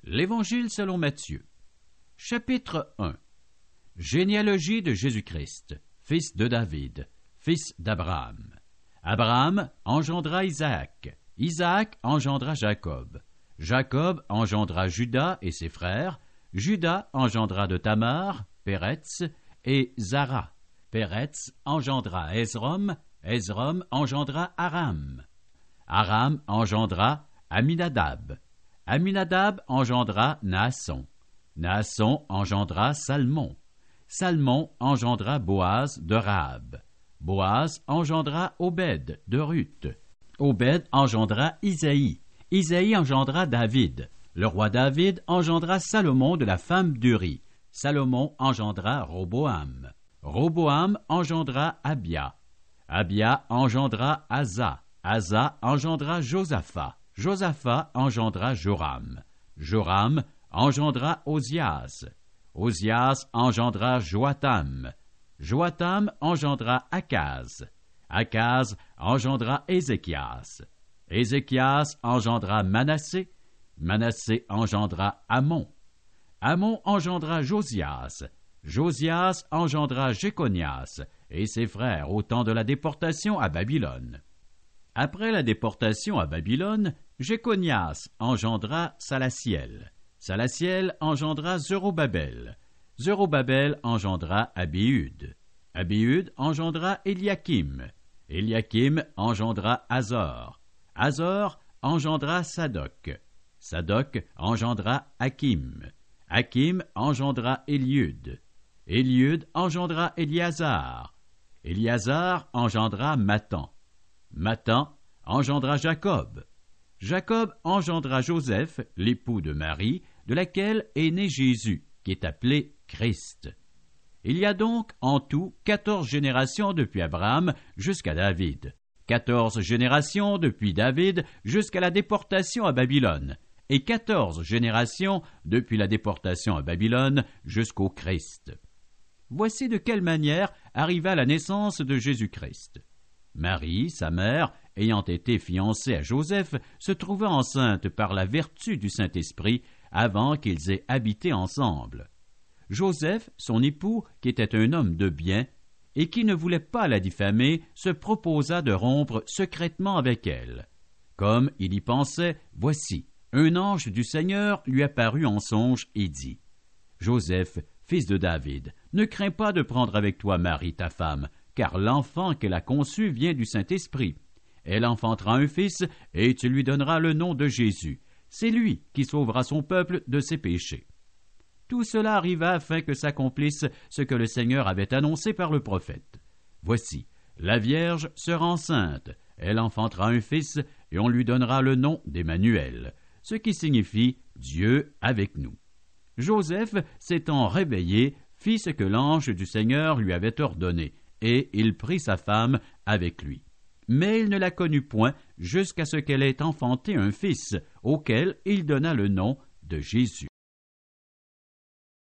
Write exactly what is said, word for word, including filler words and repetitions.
L'Évangile selon Matthieu. Chapitre un. Généalogie de Jésus-Christ, fils de David, fils d'Abraham. Abraham engendra Isaac. Isaac engendra Jacob. Jacob engendra Juda et ses frères. Juda engendra de Tamar, Péretz et Zara. Péretz engendra Hezrom. Hezrom engendra Aram. Aram engendra Aminadab. Aminadab engendra Naasson. Naasson engendra Salmon. Salmon engendra Boaz de Rahab. Boaz engendra Obed de Ruth. Obed engendra Isaïe. Isaïe engendra David. Le roi David engendra Salomon de la femme d'Uri. Salomon engendra Roboam. Roboam engendra Abia. Abia engendra Asa. Asa engendra Josaphat. Josaphat engendra Joram. Joram engendra Ozias. Ozias engendra Joatam. Joatam engendra Akaz. Akaz engendra Ézéchias. Ézéchias engendra Manassé. Manassé engendra Amon. Amon engendra Josias. Josias engendra Jéconias et ses frères au temps de la déportation à Babylone. Après la déportation à Babylone, Jéconias engendra Salatiel. Salatiel engendra Zorobabel. Zorobabel engendra Abiud. Abiud engendra Eliakim. Eliakim engendra Azor. Azor engendra Sadoc. Sadoc engendra Hakim. Hakim engendra Eliud. Eliud engendra Éliazar. Éliazar engendra Mathan. Mathan engendra Jacob. Jacob engendra Joseph, l'époux de Marie, de laquelle est né Jésus, qui est appelé Christ. Il y a donc en tout quatorze générations depuis Abraham jusqu'à David, quatorze générations depuis David jusqu'à la déportation à Babylone, et quatorze générations depuis la déportation à Babylone jusqu'au Christ. Voici de quelle manière arriva la naissance de Jésus-Christ. Marie, sa mère, ayant été fiancée à Joseph, se trouva enceinte par la vertu du Saint-Esprit avant qu'ils aient habité ensemble. Joseph, son époux, qui était un homme de bien, et qui ne voulait pas la diffamer, se proposa de rompre secrètement avec elle. Comme il y pensait, voici, un ange du Seigneur lui apparut en songe et dit, « Joseph, fils de David, ne crains pas de prendre avec toi Marie, ta femme, car l'enfant qu'elle a conçu vient du Saint-Esprit. Elle enfantera un fils, et tu lui donneras le nom de Jésus. C'est lui qui sauvera son peuple de ses péchés. » Tout cela arriva afin que s'accomplisse ce que le Seigneur avait annoncé par le prophète. Voici, la Vierge sera enceinte, elle enfantera un fils, et on lui donnera le nom d'Emmanuel, ce qui signifie Dieu avec nous. Joseph, s'étant réveillé, fit ce que l'ange du Seigneur lui avait ordonné, et il prit sa femme avec lui. Mais il ne la connut point jusqu'à ce qu'elle ait enfanté un fils, auquel il donna le nom de Jésus.